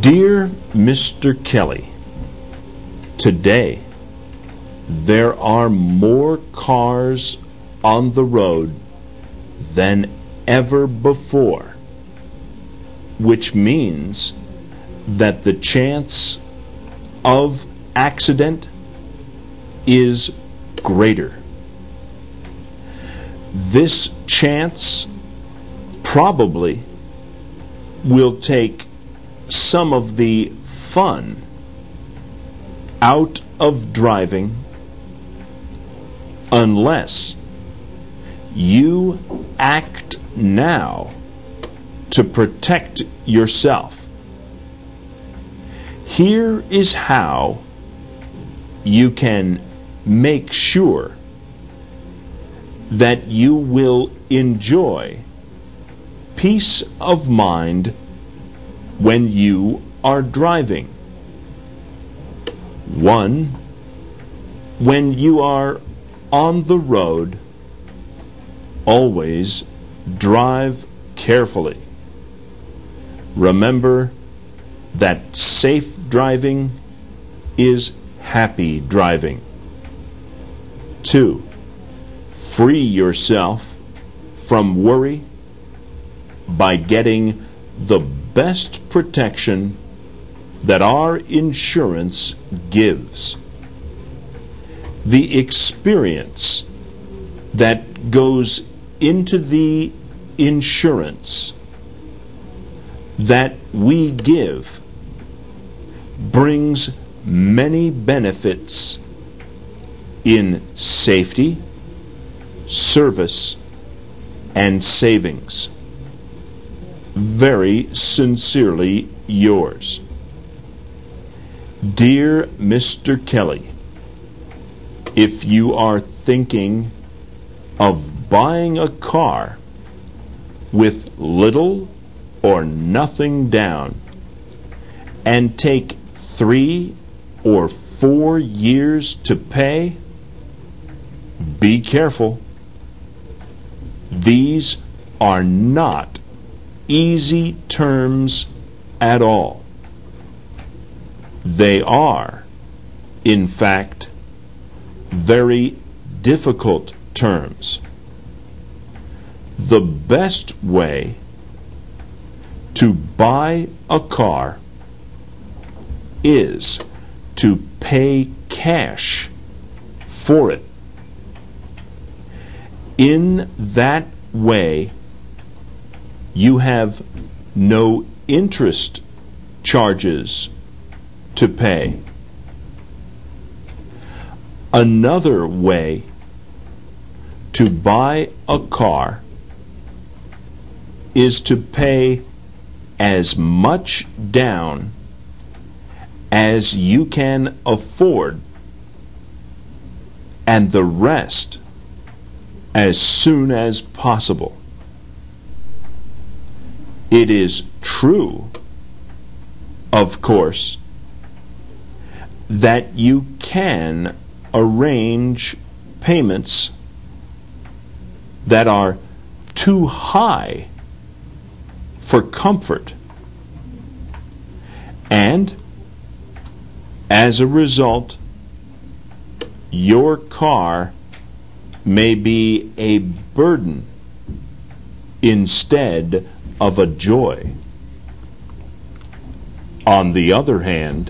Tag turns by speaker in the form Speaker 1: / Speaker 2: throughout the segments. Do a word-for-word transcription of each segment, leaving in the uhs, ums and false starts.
Speaker 1: Dear Mister Kelly, today there are more cars on the road than ever before, which means that the chance of accident is greater. This chance probably will take some of the fun out of driving unless you act now to protect yourself. Here is how you can make sure that you will enjoy peace of mind when you are driving. One, when you are on the road, always drive carefully. Remember that safe driving is happy driving. Two, free yourself from worry by getting the best protection that our insurance gives. The experience that goes into the insurance that we give brings many benefits in safety, service, and savings. Very sincerely yours. Dear Mister Kelly, if you are thinking of buying a car with little or nothing down and take three or four years to pay, be careful. These are not easy terms at all. They are, in fact, very difficult terms. The best way to buy a car is to pay cash for it. In that way, you have no interest charges to pay. Another way to buy a car is to pay as much down as you can afford, and the rest as soon as possible. It is true, of course, that you can arrange payments that are too high for comfort, and as a result, your car may be a burden instead of a joy. On the other hand,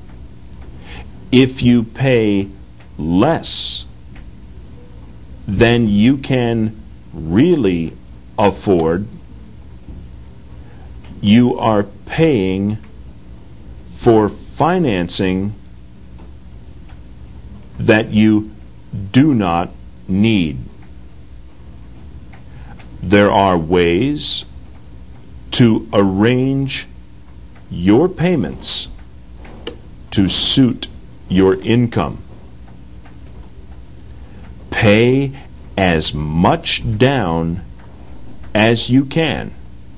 Speaker 1: if you pay less than you can really afford, you are paying for financing that you do not need. There are ways to arrange your payments to suit your income. Pay as much down as you can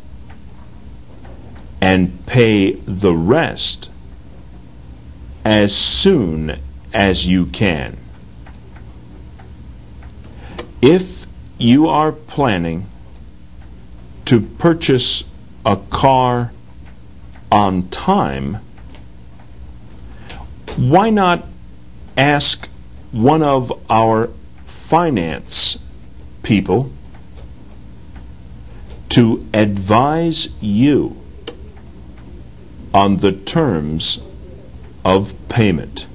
Speaker 1: and pay the rest as soon as you can. If you are planning to purchase a car on time, why not ask one of our finance people to advise you on the terms of payment?